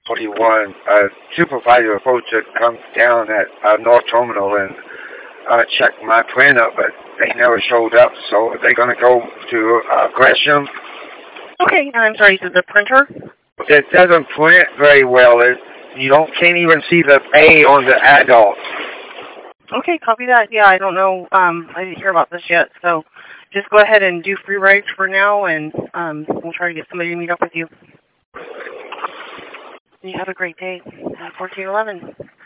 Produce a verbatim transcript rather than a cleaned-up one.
forty-one, a supervisor was supposed to come down at uh, North Terminal and uh, check my printer, but they never showed up. So they're going to go to uh, Gresham. Okay, and I'm sorry, is it the printer? It doesn't print very well. It, you don't can't even see the A on the adult. Okay, copy that. Yeah, I don't know. Um, I didn't hear about this yet, so just go ahead and do free rides for now, and um, we'll try to get somebody to meet up with you. You have a great day. fourteen eleven.